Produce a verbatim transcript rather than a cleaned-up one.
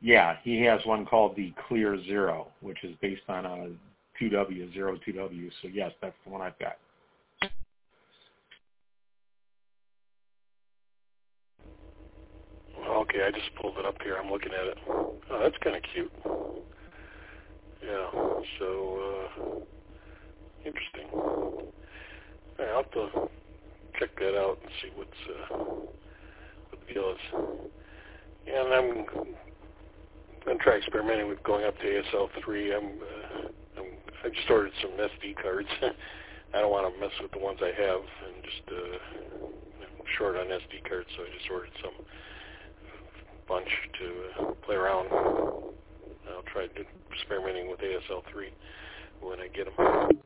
Yeah, he has one called the Clear Zero, which is based on a two W, zero two W. So yes, that's the one I've got. Okay, I just pulled it up here. I'm looking at it. Oh, that's kind of cute. Yeah, so, uh, interesting. Right, I'll have to check that out and see what's, uh, what the deal is. Yeah, and I'm going to try experimenting with going up to A S L three. I'm, uh, I'm, I just ordered some S D cards. I don't want to mess with the ones I have, and just, uh, I'm short on S D cards, so I just ordered some bunch to uh, play around. I'll try experimenting with A S L three when I get them.